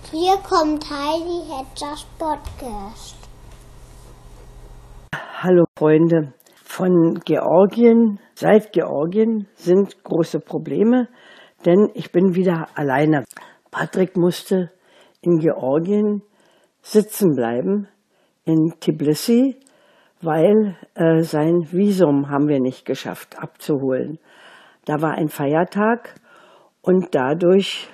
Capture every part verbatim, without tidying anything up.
Hier kommt Heidi Hedgers Podcast. Hallo Freunde, von Georgien, seit Georgien sind große Probleme, denn ich bin wieder alleine. Patrick musste in Georgien sitzen bleiben, in Tbilisi, weil äh, sein Visum haben wir nicht geschafft abzuholen. Da war ein Feiertag und dadurch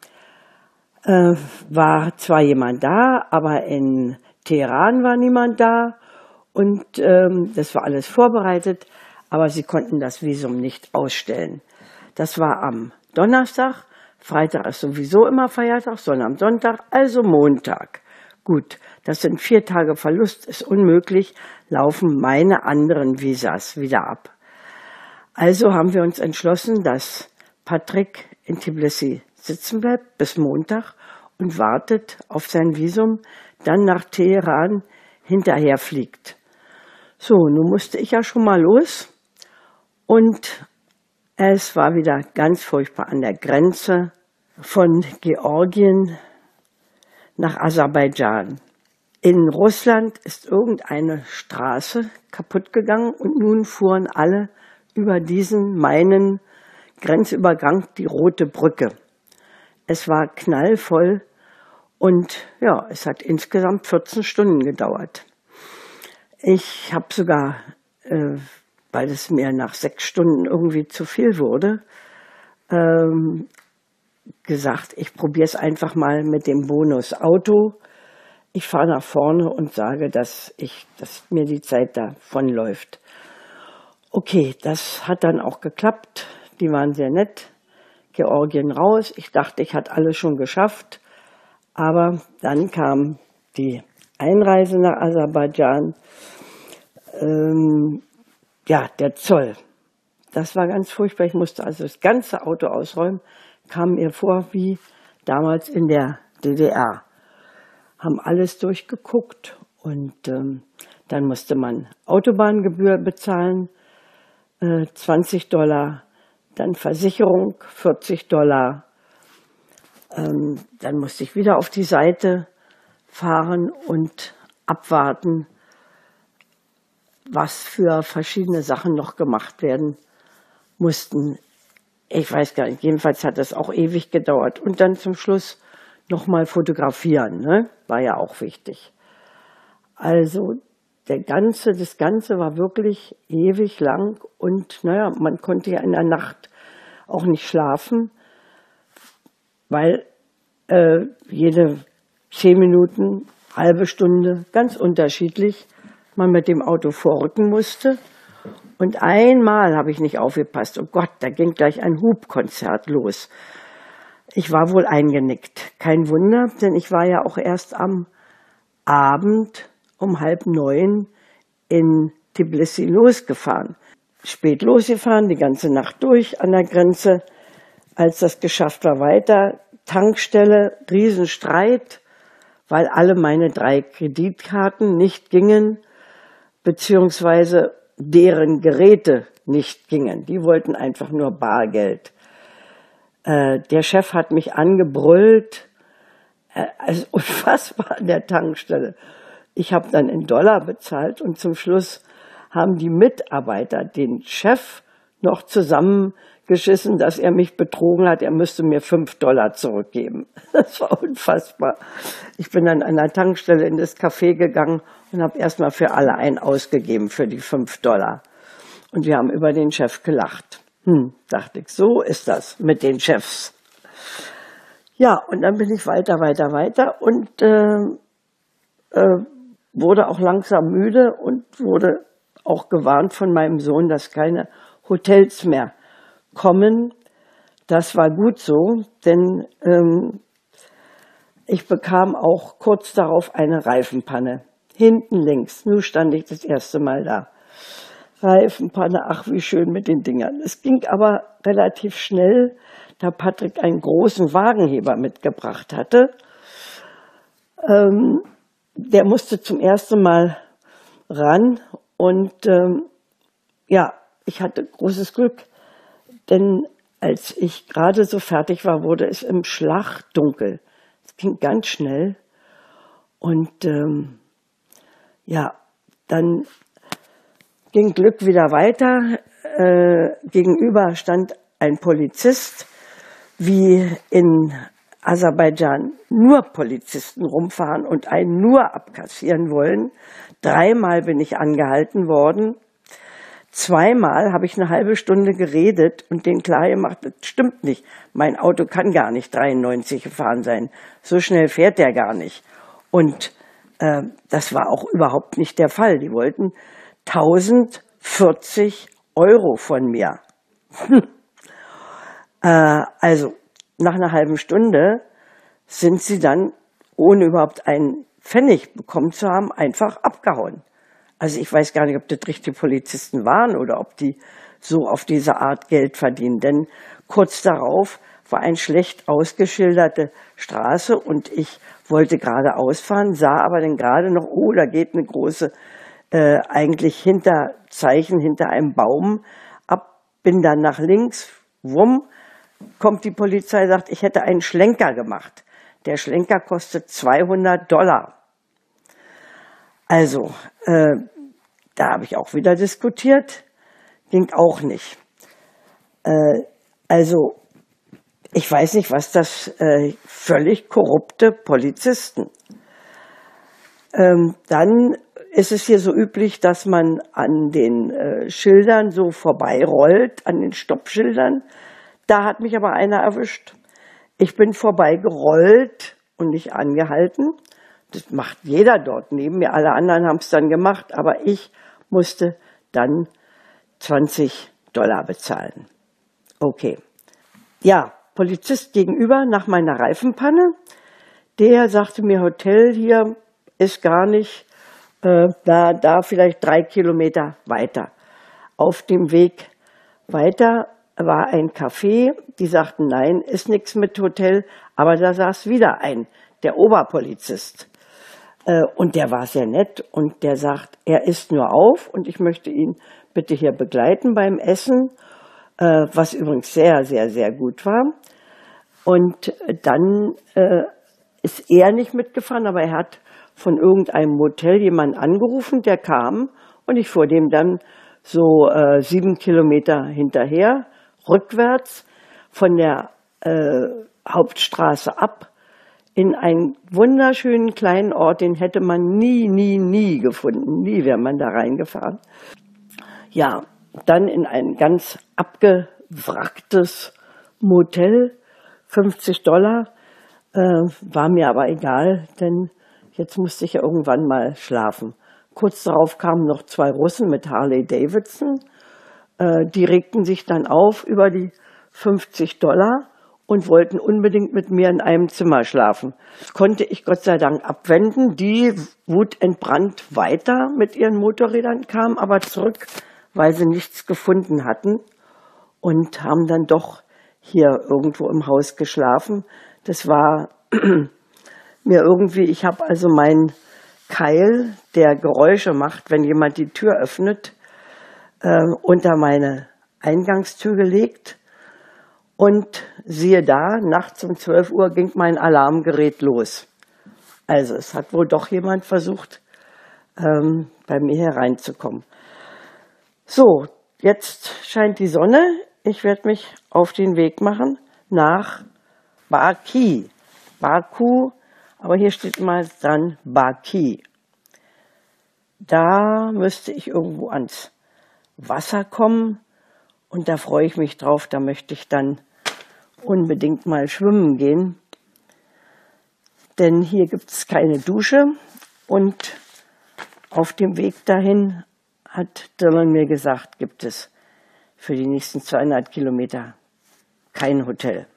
äh, war zwar jemand da, aber in Teheran war niemand da und ähm, das war alles vorbereitet, aber sie konnten das Visum nicht ausstellen. Das war am Donnerstag, Freitag ist sowieso immer Feiertag, sondern am Sonntag, also Montag. Gut, das sind vier Tage Verlust, ist unmöglich, laufen meine anderen Visas wieder ab. Also haben wir uns entschlossen, dass Patrick in Tbilisi sitzen bleibt bis Montag und wartet auf sein Visum, dann nach Teheran hinterher fliegt. So, nun musste ich ja schon mal los und es war wieder ganz furchtbar an der Grenze von Georgien nach Aserbaidschan. In Russland ist irgendeine Straße kaputt gegangen und nun fuhren alle über diesen meinen Grenzübergang, die Rote Brücke. Es war knallvoll und ja, es hat insgesamt vierzehn Stunden gedauert. Ich habe sogar, äh, weil es mir nach sechs Stunden irgendwie zu viel wurde, ähm, gesagt, ich probiere es einfach mal mit dem Bonusauto. Ich fahre nach vorne und sage, dass, ich, dass mir die Zeit davonläuft. Okay, das hat dann auch geklappt. Die waren sehr nett. Georgien raus. Ich dachte, ich hatte alles schon geschafft. Aber dann kam die Einreise nach Aserbaidschan. Ähm, ja, der Zoll. Das war ganz furchtbar. Ich musste also das ganze Auto ausräumen. Kam mir vor wie damals in der D D R. Haben alles durchgeguckt und ähm, dann musste man Autobahngebühr bezahlen, äh, zwanzig Dollar, dann Versicherung, vierzig Dollar. Ähm, dann musste ich wieder auf die Seite fahren und abwarten, was für verschiedene Sachen noch gemacht werden mussten. Ich weiß gar nicht, jedenfalls hat das auch ewig gedauert. Und dann zum Schluss nochmal fotografieren, ne? War ja auch wichtig. Also der ganze, das Ganze war wirklich ewig lang und naja, man konnte ja in der Nacht auch nicht schlafen, weil äh, jede zehn Minuten, halbe Stunde, ganz unterschiedlich, man mit dem Auto vorrücken musste. Und einmal habe ich nicht aufgepasst. Oh Gott, da ging gleich ein Hubkonzert los. Ich war wohl eingenickt. Kein Wunder, denn ich war ja auch erst am Abend um halb neun in Tbilisi losgefahren. Spät losgefahren, die ganze Nacht durch an der Grenze. Als das geschafft war, weiter. Tankstelle, Riesenstreit, weil alle meine drei Kreditkarten nicht gingen, beziehungsweise deren Geräte nicht gingen. Die wollten einfach nur Bargeld. Äh, der Chef hat mich angebrüllt. Äh, also unfassbar an der Tankstelle. Ich habe dann in Dollar bezahlt und zum Schluss haben die Mitarbeiter den Chef noch zusammengeschissen, dass er mich betrogen hat. Er müsste mir fünf Dollar zurückgeben. Das war unfassbar. Ich bin dann an der Tankstelle in das Café gegangen und habe erstmal für alle einen ausgegeben für die fünf Dollar. Und wir haben über den Chef gelacht. Hm, dachte ich, so ist das mit den Chefs. Ja, und dann bin ich weiter, weiter, weiter und äh, äh, wurde auch langsam müde und wurde auch gewarnt von meinem Sohn, dass keine Hotels mehr kommen. Das war gut so, denn ähm, ich bekam auch kurz darauf eine Reifenpanne. Hinten links, nun stand ich das erste Mal da. Reifenpanne, ach wie schön mit den Dingern. Es ging aber relativ schnell, da Patrick einen großen Wagenheber mitgebracht hatte. Ähm, der musste zum ersten Mal ran und ähm, ja, ich hatte großes Glück, denn als ich gerade so fertig war, wurde es im Schlag dunkel. Es ging ganz schnell. Und ähm, ja, dann ging Glück wieder weiter. Äh, gegenüber stand ein Polizist, wie in Aserbaidschan nur Polizisten rumfahren und einen nur abkassieren wollen. Dreimal bin ich angehalten worden. Zweimal habe ich eine halbe Stunde geredet und denen klar gemacht, das stimmt nicht. Mein Auto kann gar nicht dreiundneunzig gefahren sein. So schnell fährt der gar nicht. Und äh, das war auch überhaupt nicht der Fall. Die wollten tausendvierzig Euro von mir. äh, also nach einer halben Stunde sind sie dann, ohne überhaupt einen Pfennig bekommen zu haben, einfach abgehauen. Also ich weiß gar nicht, ob das richtige Polizisten waren oder ob die so auf diese Art Geld verdienen. Denn kurz darauf war eine schlecht ausgeschilderte Straße und ich wollte geradeaus fahren, sah aber dann gerade noch, oh, da geht eine große, äh, eigentlich hinter Zeichen, hinter einem Baum ab, bin dann nach links, wumm, kommt die Polizei, sagt, ich hätte einen Schlenker gemacht. Der Schlenker kostet zweihundert Dollar. Also, äh, da habe ich auch wieder diskutiert, ging auch nicht. Äh, also, ich weiß nicht, was das äh, völlig korrupte Polizisten. Ähm, dann ist es hier so üblich, dass man an den äh, Schildern so vorbeirollt, an den Stoppschildern. Da hat mich aber einer erwischt. Ich bin vorbeigerollt und nicht angehalten. Das macht jeder dort neben mir. Alle anderen haben es dann gemacht, aber ich musste dann zwanzig Dollar bezahlen. Okay. Ja, Polizist gegenüber nach meiner Reifenpanne, der sagte mir, Hotel hier ist gar nicht, äh, da, da vielleicht drei Kilometer weiter. Auf dem Weg weiter war ein Café, die sagten, nein, ist nichts mit Hotel, aber da saß wieder ein, der Oberpolizist. Äh, und der war sehr nett und der sagt, er isst nur auf und ich möchte ihn bitte hier begleiten beim Essen, äh, was übrigens sehr, sehr, sehr gut war. Und dann äh, ist er nicht mitgefahren, aber er hat von irgendeinem Hotel jemanden angerufen, der kam und ich fuhr dem dann so äh, sieben Kilometer hinterher, rückwärts von der äh, Hauptstraße ab in einen wunderschönen kleinen Ort, den hätte man nie, nie, nie gefunden. Nie wäre man da reingefahren. Ja, dann in ein ganz abgewracktes Motel, fünfzig Dollar, äh, war mir aber egal, denn jetzt musste ich ja irgendwann mal schlafen. Kurz darauf kamen noch zwei Russen mit Harley Davidson. Äh, die regten sich dann auf über die fünfzig Dollar und wollten unbedingt mit mir in einem Zimmer schlafen. Das konnte ich Gott sei Dank abwenden. Die, wutentbrannt weiter mit ihren Motorrädern, kamen aber zurück, weil sie nichts gefunden hatten und haben dann doch hier irgendwo im Haus geschlafen. Das war mir irgendwie, ich habe also meinen Keil, der Geräusche macht, wenn jemand die Tür öffnet, äh, unter meine Eingangstür gelegt. Und siehe da, nachts um zwölf Uhr ging mein Alarmgerät los. Also es hat wohl doch jemand versucht, ähm, bei mir hereinzukommen. So, jetzt scheint die Sonne. Ich werde mich auf den Weg machen nach Baki. Baku, aber hier steht mal dann Baki. Da müsste ich irgendwo ans Wasser kommen und da freue ich mich drauf. Da möchte ich dann unbedingt mal schwimmen gehen. Denn hier gibt es keine Dusche und auf dem Weg dahin, hat Dylan mir gesagt, gibt es für die nächsten zweihundert Kilometer kein Hotel.